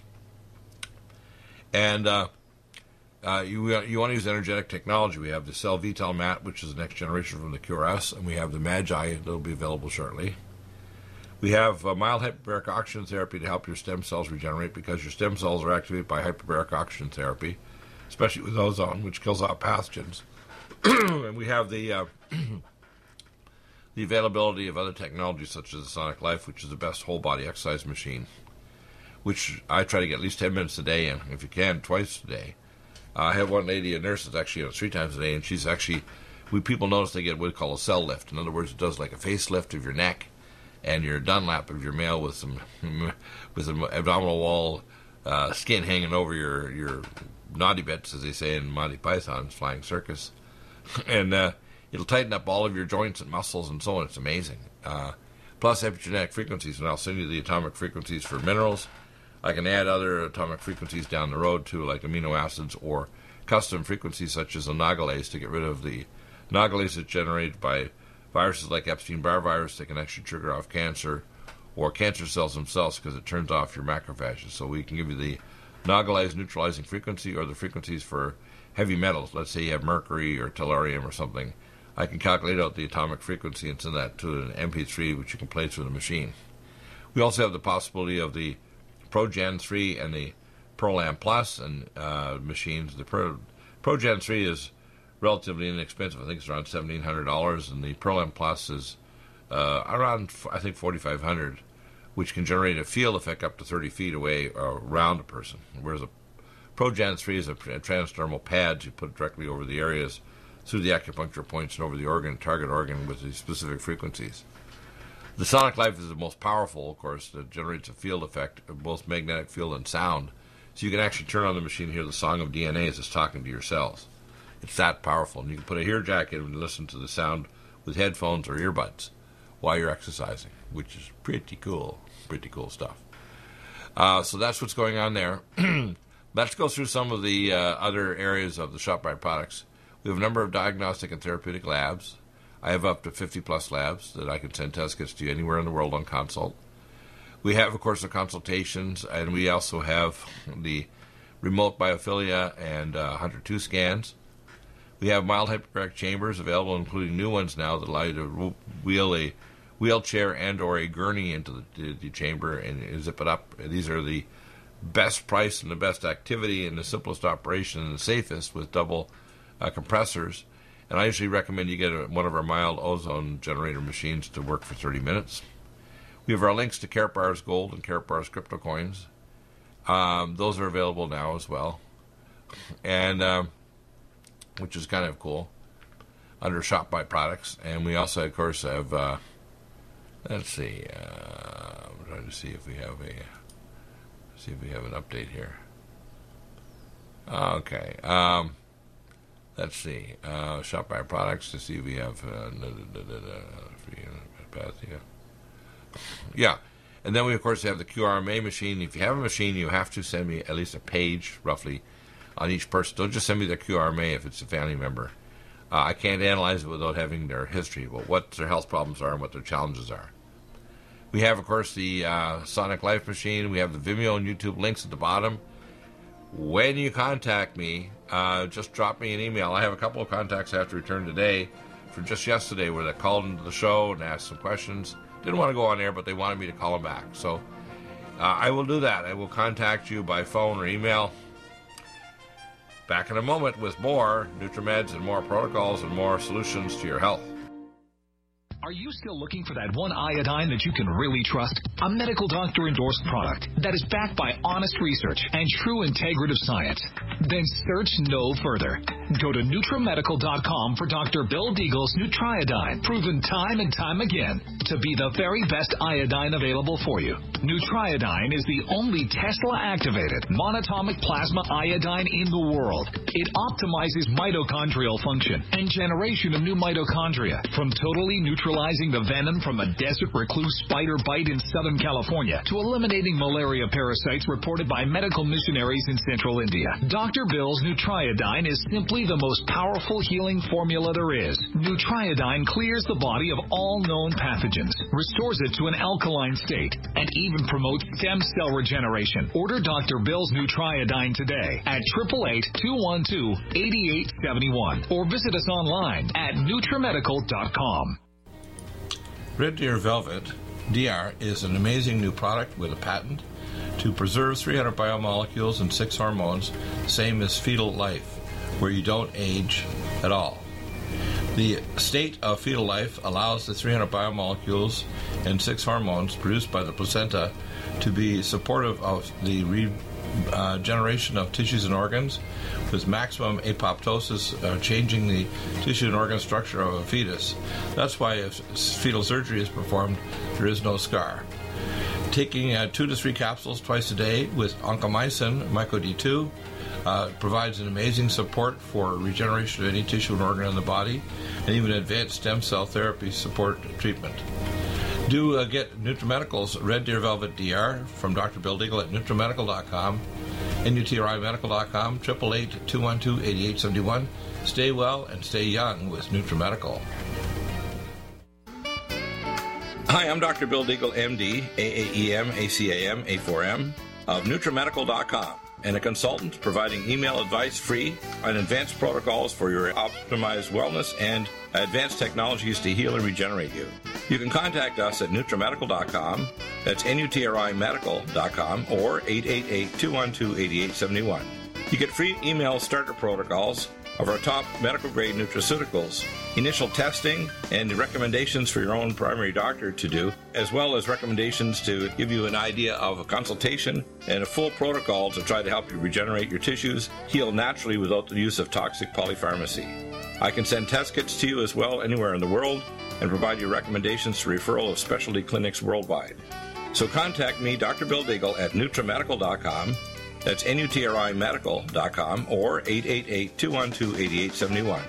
And uh, uh, you you want to use energetic technology. We have the Cell Vital mat, which is the next generation from the Q R S, and we have the Magi that will be available shortly. We have uh, mild hyperbaric oxygen therapy to help your stem cells regenerate because your stem cells are activated by hyperbaric oxygen therapy, especially with ozone, which kills out pathogens. And we have the uh, the availability of other technologies such as the Sonic Life, which is the best whole body exercise machine, which I try to get at least ten minutes a day in, if you can, twice a day. Uh, I have one lady, a nurse, that's actually on three times a day, and she's actually, we people notice they get what we call a cell lift. In other words, it does like a facelift of your neck and your Dunlap of your male with some with some abdominal wall uh, skin hanging over your, your naughty bits, as they say in Monty Python's Flying Circus. And uh, it'll tighten up all of your joints and muscles and so on. It's amazing. Uh, plus epigenetic frequencies, and I'll send you the atomic frequencies for minerals. I can add other atomic frequencies down the road too, like amino acids or custom frequencies such as a nagalase to get rid of the nagalase that's generated by viruses like Epstein-Barr virus that can actually trigger off cancer or cancer cells themselves because it turns off your macrophages. So we can give you the nagalase neutralizing frequency or the frequencies for heavy metals. Let's say you have mercury or tellurium or something. I can calculate out the atomic frequency and send that to an M P three, which you can play through the machine. We also have the possibility of the ProGen three and the ProLam Plus and uh, machines. The Pro, ProGen three is relatively inexpensive. I think it's around seventeen hundred dollars, and the ProLam Plus is uh, around, I think, forty-five hundred dollars, which can generate a field effect up to thirty feet away uh, around a person, whereas a ProGen three is a transdermal pad you put directly over the areas through the acupuncture points and over the organ, target organ with the specific frequencies. The Sonic Life is the most powerful, of course, that generates a field effect of both magnetic field and sound. So you can actually turn on the machine and hear the song of D N A as it's talking to your cells. It's that powerful. And you can put a hear jack in and listen to the sound with headphones or earbuds while you're exercising, which is pretty cool. Pretty cool stuff. Uh, so that's what's going on there. Let's go through some of the uh, other areas of the ShopRite products. We have a number of diagnostic and therapeutic labs. I have up to fifty plus labs that I can send test kits to anywhere in the world on consult. We have, of course, the consultations, and we also have the remote biophilia and uh, Hunter two scans. We have mild hyperbaric chambers available, including new ones now that allow you to wheel a wheelchair and or a gurney into the, the, the chamber and zip it up. These are the best price and the best activity and the simplest operation and the safest with double uh, compressors. And I usually recommend you get a, one of our mild ozone generator machines to work for thirty minutes. We have our links to Karatbars Gold and Karatbars Crypto Coins. Um, those are available now as well, and um, which is kind of cool under ShopBuy products. And we also, of course, have uh, let's see. Uh, I'm trying to see if we have a see if we have an update here. Okay. Um, Let's see. Uh, ShopBuy products to see if we have uh, free Pathia. Yeah. And then we, of course, have the Q R M A machine. If you have a machine, you have to send me at least a page, roughly, on each person. Don't just send me their Q R M A if it's a family member. Uh, I can't analyze it without having their history, but what their health problems are and what their challenges are. We have, of course, the uh, Sonic Life machine. We have the Vimeo and YouTube links at the bottom. When you contact me, uh, just drop me an email. I have a couple of contacts I have to return today from just yesterday where they called into the show and asked some questions. Didn't want to go on air, but they wanted me to call them back. So uh, I will do that. I will contact you by phone or email. Back in a moment with more NutriMeds and more protocols and more solutions to your health. Are you still looking for that one iodine that you can really trust? A medical doctor endorsed product that is backed by honest research and true integrative science? Then search no further. Go to NutriMedical dot com for Doctor Bill Deagle's Nutriodine, proven time and time again to be the very best iodine available for you. Nutriodine is the only Tesla-activated monatomic plasma iodine in the world. It optimizes mitochondrial function and generation of new mitochondria, from totally neutralizing the venom from a desert recluse spider bite in Southern California to eliminating malaria parasites reported by medical missionaries in central India. Doctor Bill's Nutriodine is simply the most powerful healing formula there is. Nutriodine clears the body of all known pathogens, restores it to an alkaline state, and even promotes stem cell regeneration. Order Doctor Bill's Nutriodine today at eight eight eight, two one two, eight eight seven one or visit us online at NutriMedical dot com. Red Deer Velvet D R is an amazing new product with a patent to preserve three hundred biomolecules and six hormones, same as fetal life, where you don't age at all. The state of fetal life allows the three hundred biomolecules and six hormones produced by the placenta to be supportive of the regeneration uh, of tissues and organs, with maximum apoptosis, uh, changing the tissue and organ structure of a fetus. That's why if fetal surgery is performed, there is no scar. Taking uh, two to three capsules twice a day with oncomycin, myco D two, uh, provides an amazing support for regeneration of any tissue and organ in the body, and even advanced stem cell therapy support treatment. Do uh, get NutriMedical's Red Deer Velvet D R from Doctor Bill Deagle at NutriMedical dot com, N U T R I Medical dot com, eight eight eight, two one two, eight eight seven one. Stay well and stay young with NutriMedical. Hi, I'm Doctor Bill Deagle, M D, A A E M, A C A M, A four M, of NutriMedical dot com, and a consultant providing email advice free on advanced protocols for your optimized wellness and advanced technologies to heal and regenerate you. You can contact us at NutriMedical dot com, that's N U T R I Medical dot com, or eight eight eight, two one two, eight eight seven one. You get free email starter protocols of our top medical-grade nutraceuticals, initial testing, and recommendations for your own primary doctor to do, as well as recommendations to give you an idea of a consultation and a full protocol to try to help you regenerate your tissues, heal naturally without the use of toxic polypharmacy. I can send test kits to you as well anywhere in the world and provide you recommendations to referral of specialty clinics worldwide. So contact me, Doctor Bill Deagle, at NutriMedical dot com. That's N U T R I Medical dot com or eight eight eight, two one two, eight eight seven one.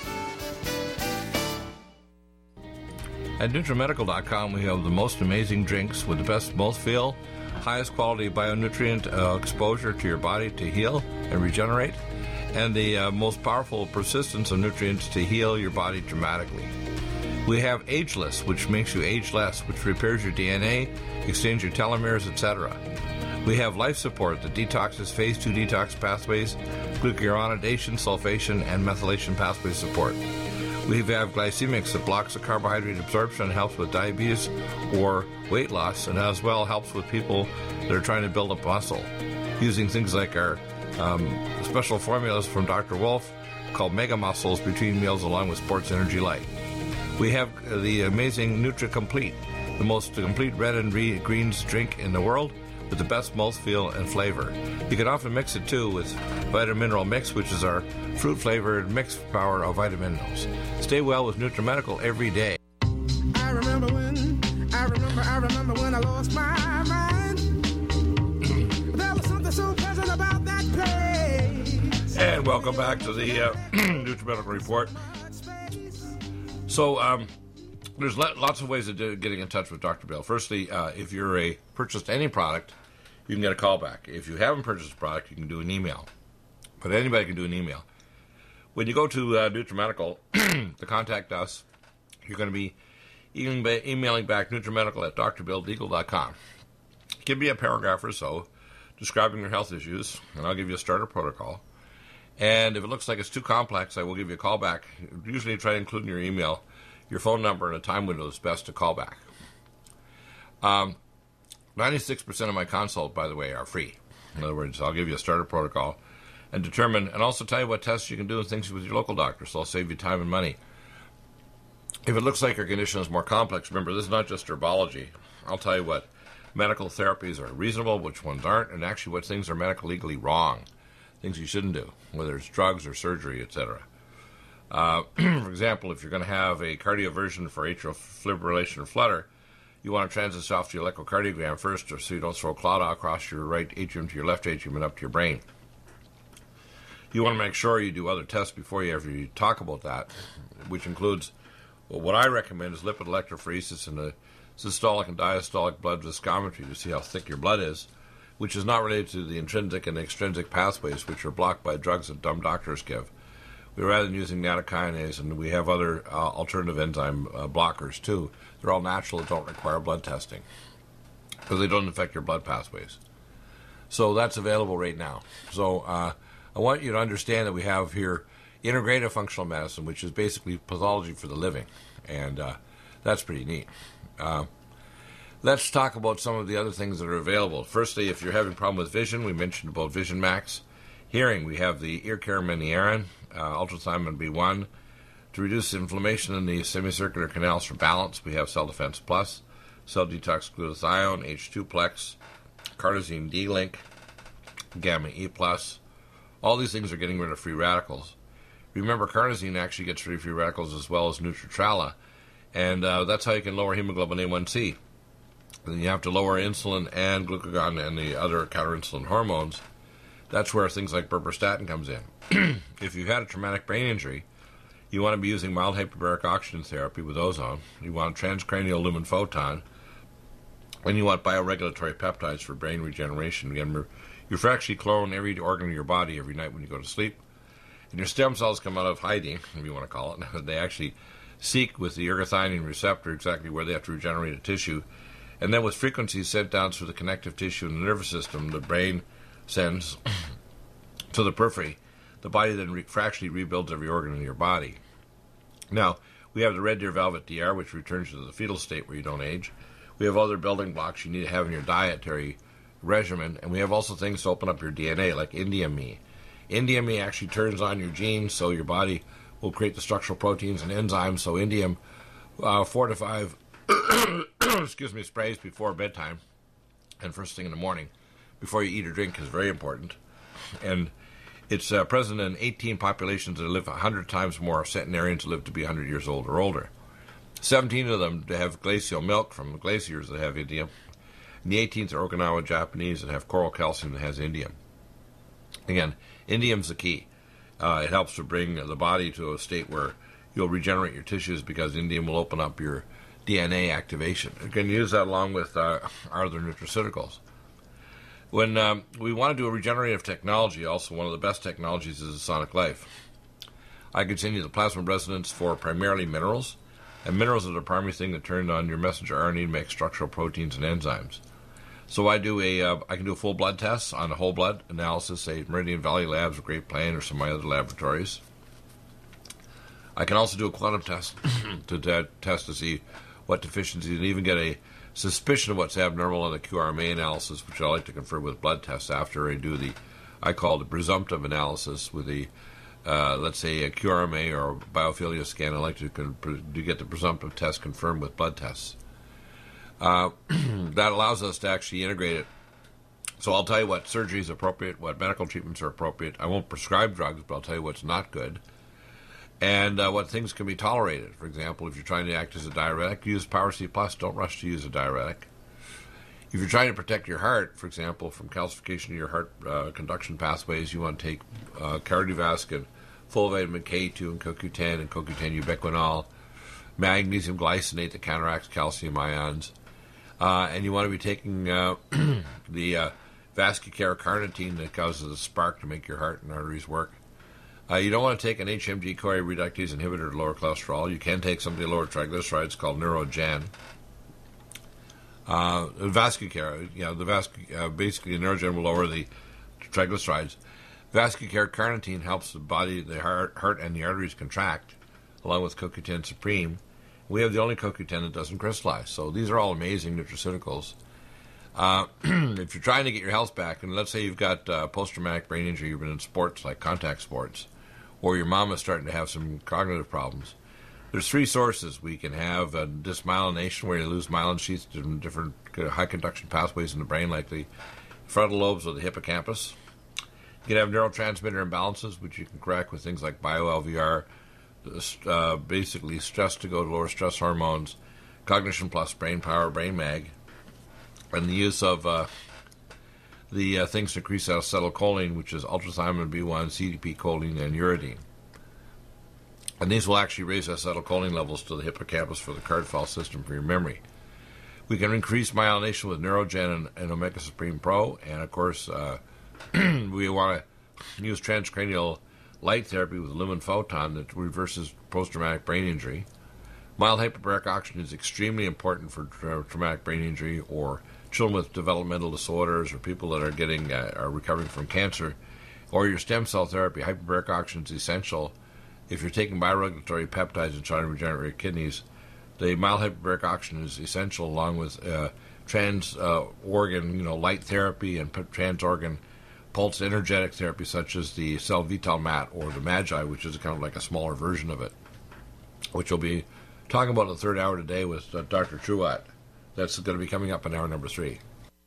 At NutriMedical dot com, we have the most amazing drinks with the best mouthfeel, highest quality bionutrient uh, exposure to your body to heal and regenerate, and the uh, most powerful persistence of nutrients to heal your body dramatically. We have Ageless, which makes you age less, which repairs your D N A, extends your telomeres, et cetera. We have Life Support that detoxes phase two detox pathways, glucuronidation, sulfation, and methylation pathway support. We have Glycemics that blocks the carbohydrate absorption and helps with diabetes or weight loss, and as well helps with people that are trying to build up muscle, using things like our um, special formulas from Doctor Wolf called Mega Muscles between meals along with Sports Energy Light. We have the amazing Nutri-Complete, the most complete red and greens drink in the world, with the best mouthfeel and flavor. You can often mix it too with Vitamin Mineral Mix, which is our fruit-flavored mixed power of vitamin minerals. Stay well with NutriMedical every day. I remember when, I remember, I remember when I lost my mind. There was something so pleasant about that place. And welcome back to the uh, NutriMedical Report. So, um, there's lots of ways of do, getting in touch with Doctor Bill. Firstly, uh, if you're a purchased any product, you can get a call back. If you haven't purchased a product, you can do an email. But anybody can do an email. When you go to uh, NutriMedical to contact us, you're going to be emailing back NutriMedical at Doctor Bill Deagle dot com. Give me a paragraph or so describing your health issues, and I'll give you a starter protocol. And if it looks like it's too complex, I will give you a call back. Usually try to include in your email your phone number and a time window is best to call back. Um, ninety-six percent of my consults, by the way, are free. In other words, I'll give you a starter protocol and determine, and also tell you what tests you can do and things with your local doctor, so I'll save you time and money. If it looks like your condition is more complex, remember, this is not just herbology. I'll tell you what medical therapies are reasonable, which ones aren't, and actually what things are medically legally wrong. things you shouldn't do, whether it's drugs or surgery, et cetera. Uh, for example, if you're going to have a cardioversion for atrial fibrillation or flutter, you want to transit this off to your echocardiogram first, so you don't throw clot across your right atrium to your left atrium and up to your brain. You want to make sure you do other tests before you ever talk about that, which includes, well, what I recommend is lipid electrophoresis and a systolic and diastolic blood viscometry to see how thick your blood is, which is not related to the intrinsic and extrinsic pathways, which are blocked by drugs that dumb doctors give. We rather than using nattokinase, and we have other uh, alternative enzyme uh, blockers too. They're all natural, that don't require blood testing because they don't affect your blood pathways. So that's available right now. So uh, I want you to understand that we have here integrative functional medicine, which is basically pathology for the living, and uh, that's pretty neat. Uh, let's talk about some of the other things that are available. Firstly, if you're having a problem with vision, we mentioned about Vision Max. Hearing, we have the ear care Miniarin, uh, ultrasound B one. To reduce inflammation in the semicircular canals for balance, we have Cell Defense Plus, Cell Detox Glutathione, H two Plex, Carnosine D-Link, Gamma E Plus. All these things are getting rid of free radicals. Remember, carnosine actually gets rid of free radicals as well as Nutritrala, and uh, that's how you can lower hemoglobin A one C. Then you have to lower insulin and glucagon and the other counterinsulin hormones. That's where things like berberstatin comes in. If you've had a traumatic brain injury, you want to be using mild hyperbaric oxygen therapy with ozone. You want transcranial lumen photon, and you want bioregulatory peptides for brain regeneration. Again, you actually clone every organ in your body every night when you go to sleep. And your stem cells come out of hiding, if you want to call it. They actually seek with the ergothioneine receptor exactly where they have to regenerate a tissue. And then with frequencies sent down through the connective tissue in the nervous system, the brain sends to the periphery. The body then re- fractionally rebuilds every organ in your body. Now, we have the Red Deer Velvet D R, which returns you to the fetal state where you don't age. We have other building blocks you need to have in your dietary regimen. And we have also things to open up your D N A, like IndiaMe. IndiaMe actually turns on your genes, so your body will create the structural proteins and enzymes. So Indium, uh, four to five, excuse me, sprays before bedtime and first thing in the morning, before you eat or drink, is very important. And it's uh, present in eighteen populations that live one hundred times more centenarians live to be one hundred years old or older. seventeen of them have glacial milk from the glaciers that have indium. And the eighteenth are Okinawa Japanese that have coral calcium that has indium. Again, indium's the key. Uh, it helps to bring the body to a state where you'll regenerate your tissues because indium will open up your D N A activation. You can use that along with uh, our other nutraceuticals. When um, we want to do a regenerative technology, also one of the best technologies is the Sonic Life. I continue the plasma resonance for primarily minerals, and minerals are the primary thing that turn on your messenger R N A to make structural proteins and enzymes. So I do a, uh, I can do a full blood test on a whole blood analysis, say Meridian Valley Labs or Great Plain or some of my other laboratories. I can also do a quantum test to t- test to see what deficiencies, and even get a suspicion of what's abnormal in the Q R M A analysis, which I like to confirm with blood tests after I do the, I call it presumptive analysis with the, uh, let's say a Q R M A or a biophilia scan. I like to, con- to get the presumptive test confirmed with blood tests. Uh, that allows us to actually integrate it. So I'll tell you what surgery is appropriate, what medical treatments are appropriate. I won't prescribe drugs, but I'll tell you what's not good, and uh, what things can be tolerated. For example, if you're trying to act as a diuretic, use Power C Plus. Don't rush to use a diuretic. If you're trying to protect your heart, for example, from calcification of your heart uh, conduction pathways, you want to take uh, Cardiovasc, full vitamin K two, and C O Q ten, and C O Q ten ubiquinol, magnesium glycinate that counteracts calcium ions. Uh, and you want to be taking uh, the uh, Vascucare carnitine that causes a spark to make your heart and arteries work. Uh, you don't want to take an H M G-CoA reductase inhibitor to lower cholesterol. You can take something to lower triglycerides called Neurogen. Uh, Vascucare, you know, the Vasc- uh, basically Neurogen will lower the triglycerides. Vascucare carnitine helps the body, the heart, heart and the arteries contract, along with C O Q ten Supreme. We have the only C O Q ten that doesn't crystallize. So these are all amazing nutraceuticals. Uh, if you're trying to get your health back, and let's say you've got uh, post-traumatic brain injury, you've been in sports like contact sports, or your mom is starting to have some cognitive problems, there's three sources. We can have uh, dysmyelination, where you lose myelin sheaths to different high conduction pathways in the brain, like the frontal lobes of the hippocampus. You can have neurotransmitter imbalances, which you can correct with things like bio-L V R, uh, basically stress to go to lower stress hormones, Cognition Plus, Brain Power, Brain Mag, and the use of uh, the uh, things to increase acetylcholine, which is ultrathymine B one, C D P choline, and uridine. And these will actually raise acetylcholine levels to the hippocampus for the card file system for your memory. We can increase myelination with Neurogen and, and Omega Supreme Pro, and of course, uh, we want to use transcranial light therapy with Lumen Photon that reverses post-traumatic brain injury. Mild hyperbaric oxygen is extremely important for tra- traumatic brain injury, or children with developmental disorders, or people that are getting uh, are recovering from cancer, or your stem cell therapy. Hyperbaric oxygen is essential. If you're taking bioregulatory peptides and trying to regenerate kidneys, the mild hyperbaric oxygen is essential, along with uh, trans uh, organ, you know, light therapy and p- trans organ pulse energetic therapy, such as the Cell Vital Mat or the Magi, which is kind of like a smaller version of it, which we'll be talking about in the third hour today with uh, Doctor Truatt. That's going to be coming up in hour number three.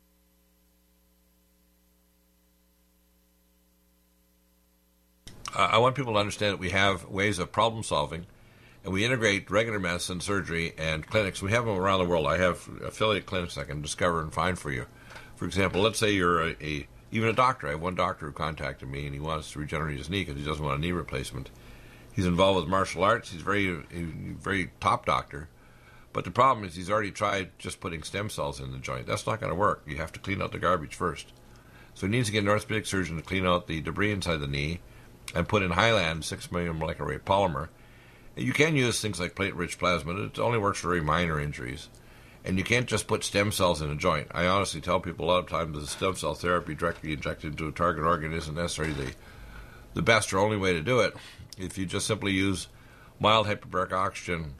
Uh, I want people to understand that we have ways of problem solving, and we integrate regular medicine, surgery, and clinics. We have them around the world. I have affiliate clinics I can discover and find for you. For example, let's say you're a, a even a doctor. I have one doctor who contacted me, and he wants to regenerate his knee because he doesn't want a knee replacement. He's involved with martial arts. He's very, a very top doctor. But the problem is he's already tried just putting stem cells in the joint. That's not going to work. You have to clean out the garbage first. So he needs to get an orthopedic surgeon to clean out the debris inside the knee and put in Highland six million molecular weight polymer. You can use things like platelet-rich plasma. It only works for very minor injuries. And you can't just put stem cells in a joint. I honestly tell people a lot of times the stem cell therapy directly injected into a target organ isn't necessarily the, the best or only way to do it. If you just simply use mild hyperbaric oxygen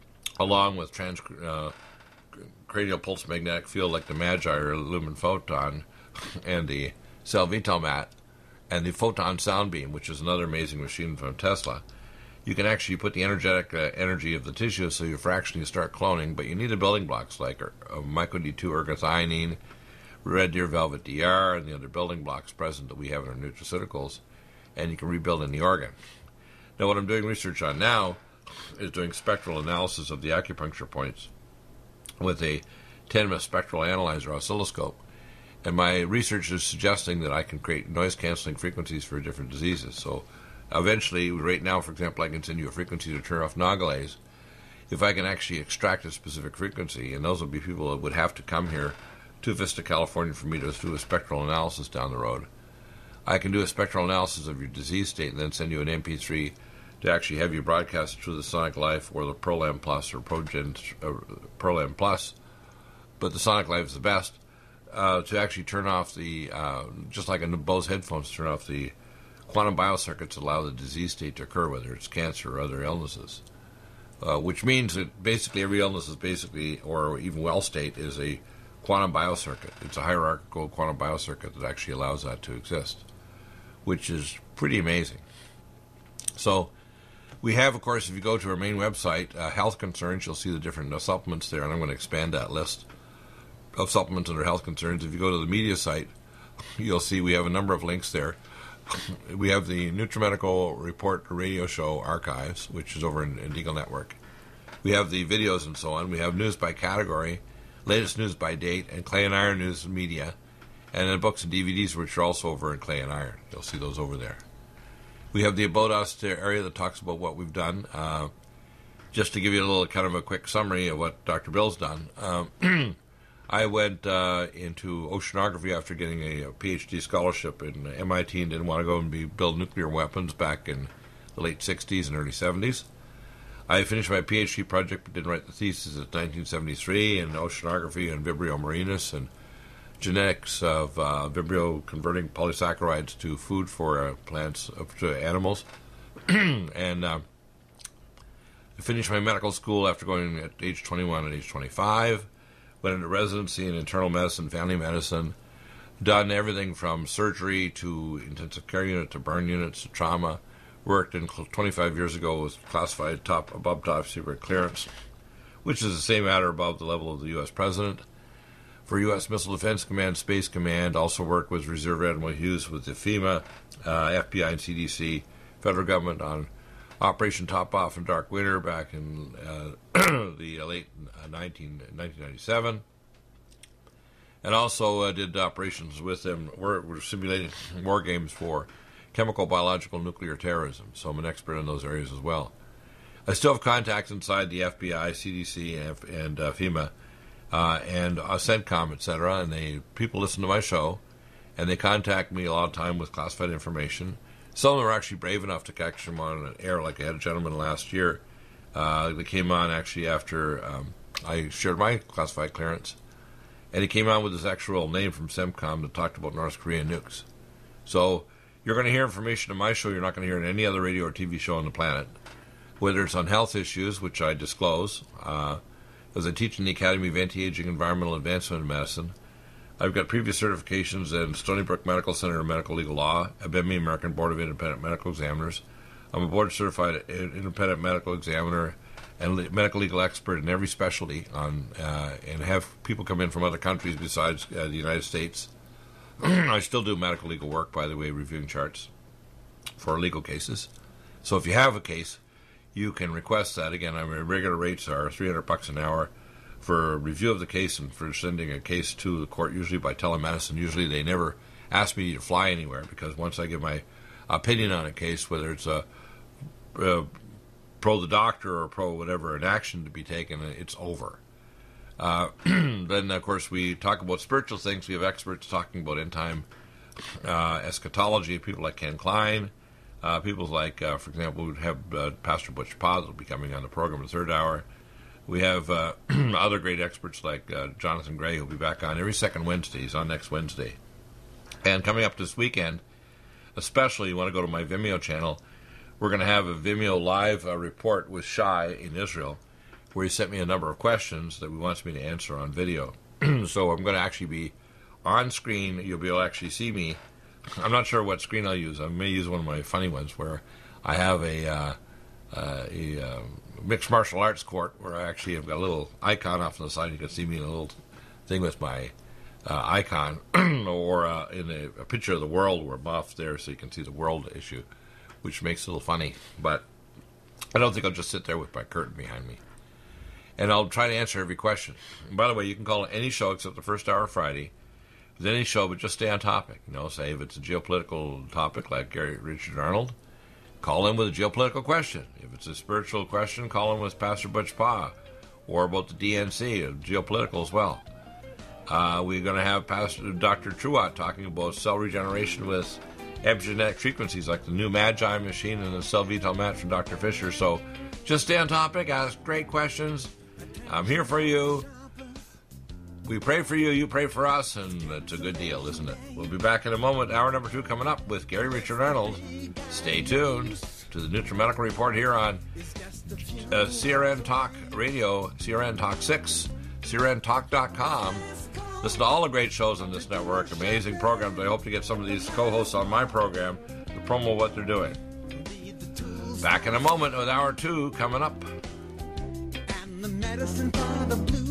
along with trans uh, cranial pulse magnetic field like the Magi or Lumen Photon and the Cell Vital Mat and the Photon Sound Beam, which is another amazing machine from Tesla, you can actually put the energetic uh, energy of the tissue so you fractionally start cloning, but you need the building blocks like uh, Myco D two ergothioneine, Red Deer Velvet D R, and the other building blocks present that we have in our nutraceuticals, and you can rebuild in the organ. Now, what I'm doing research on now is doing spectral analysis of the acupuncture points with a ten M E spectral analyzer oscilloscope. And my research is suggesting that I can create noise-canceling frequencies for different diseases. So eventually, right now, for example, I can send you a frequency to turn off Nogales. If I can actually extract a specific frequency, and those will be people that would have to come here to Vista, California for me to do a spectral analysis down the road. I can do a spectral analysis of your disease state and then send you an M P three to actually have you broadcast through the Sonic Life or the ProLam Plus or ProGen, uh, ProLam Plus. But the Sonic Life is the best. Uh, to actually turn off the, uh, just like in the Bose headphones, turn off the quantum biocircuits that allow the disease state to occur, whether it's cancer or other illnesses. Uh, which means that basically every illness is basically, or even well state, is a quantum biocircuit. It's a hierarchical quantum biocircuit that actually allows that to exist, which is pretty amazing. So we have, of course, if you go to our main website, uh, Health Concerns, you'll see the different uh, supplements there, and I'm going to expand that list of supplements under health concerns. If you go to the media site, you'll see we have a number of links there. We have the NutriMedical Report radio show archives, which is over in, in Eagle Network. We have the videos and so on. We have news by category, latest news by date, and Clay and Iron News Media, and then books and D V Ds, which are also over in Clay and Iron. You'll see those over there. We have the About Us area that talks about what we've done. Uh, just to give you a little kind of a quick summary of what Doctor Bill's done. Um, I went uh, into oceanography after getting a, a P H D scholarship in M I T and didn't want to go and be, build nuclear weapons back in the late sixties and early seventies. I finished my P H D project but didn't write the thesis in nineteen seventy-three in oceanography and Vibrio marinus and genetics of uh, Vibrio converting polysaccharides to food for uh, plants, uh, to animals. and uh, I finished my medical school after going at age twenty-one and age twenty-five. Went into residency in internal medicine, family medicine, done everything from surgery to intensive care unit to burn units to trauma. Worked in twenty-five years ago was classified top above top secret clearance, which is the same matter above the level of the U S president. for U S Missile Defense Command, Space Command. Also worked with Reserve Admiral Hughes with the FEMA, uh, F B I, and C D C, federal government on Operation Top Off and Dark Winter back in uh, the late nineteen ninety-seven. And also uh, did operations with them. We're, we're simulating war games for chemical, biological, nuclear terrorism. So I'm an expert in those areas as well. I still have contacts inside the F B I, C D C, and, and uh, FEMA, uh, and uh, CENTCOM, et cetera. And they people listen to my show, and they contact me a lot of time with classified information. Some of them are actually brave enough to catch them on an air, like I had a gentleman last year. Uh, they came on actually after um, I shared my classified clearance. And he came on with his actual name from CENTCOM that talked about North Korean nukes. So you're going to hear information on my show you're not going to hear in any other radio or T V show on the planet, whether it's on health issues, which I disclose, uh, as I teach in the Academy of Anti-Aging Environmental Advancement in Medicine. I've got previous certifications in Stony Brook Medical Center of Medical Legal Law, A B I M E, American Board of Independent Medical Examiners. I'm a board-certified independent medical examiner and medical legal expert in every specialty, on uh, and have people come in from other countries besides uh, the United States. I still do medical legal work, by the way, reviewing charts for legal cases. So if you have a case, you can request that. Again, my regular rates are three hundred bucks an hour for review of the case and for sending a case to the court, usually by telemedicine. Usually they never ask me to fly anywhere, because once I give my opinion on a case, whether it's a, a pro the doctor or pro whatever, an action to be taken, it's over. Uh, then, of course, we talk about spiritual things. We have experts talking about end-time uh, eschatology, people like Ken Klein, uh, people like, uh, for example, we have uh, Pastor Butch Paz will be coming on the program in the third hour. We have uh, other great experts like uh, Jonathan Gray, who'll be back on every second Wednesday. He's on next Wednesday. And coming up this weekend, especially, you want to go to my Vimeo channel, we're going to have a Vimeo live uh, report with Shai in Israel, where he sent me a number of questions that he wants me to answer on video. So I'm going to actually be on screen. You'll be able to actually see me. I'm not sure what screen I'll use. I may use one of my funny ones where I have a, uh, uh, a uh, mixed martial arts court where I actually have got a little icon off on the side. You can see me in a little thing with my uh, icon, or uh, in a, a picture of the world where I'm off there so you can see the world issue, which makes it a little funny. But I don't think I'll just sit there with my curtain behind me. And I'll try to answer every question. And by the way, you can call any show except the first hour Friday with any show, but just stay on topic. You know, say if it's a geopolitical topic like Gary Richard Arnold, call in with a geopolitical question. If it's a spiritual question, call in with Pastor Butch Pa, or about the D N C, geopolitical as well. Uh, we're going to have Pastor Doctor Truott talking about cell regeneration with epigenetic frequencies like the new Magi machine and the Cell Vital Match from Doctor Fisher. So just stay on topic, ask great questions. I'm here for you. We pray for you, you pray for us, and it's a good deal, isn't it? We'll be back in a moment. Hour number two coming up with Gary Richard Arnold. Stay tuned to the NutriMedical Report here on uh, C R N Talk Radio, C R N Talk six, C R N talk dot com. Listen to all the great shows on this network, amazing programs. I hope to get some of these co-hosts on my program to promo what they're doing. Back in a moment with hour two coming up. And the medicine for the blue.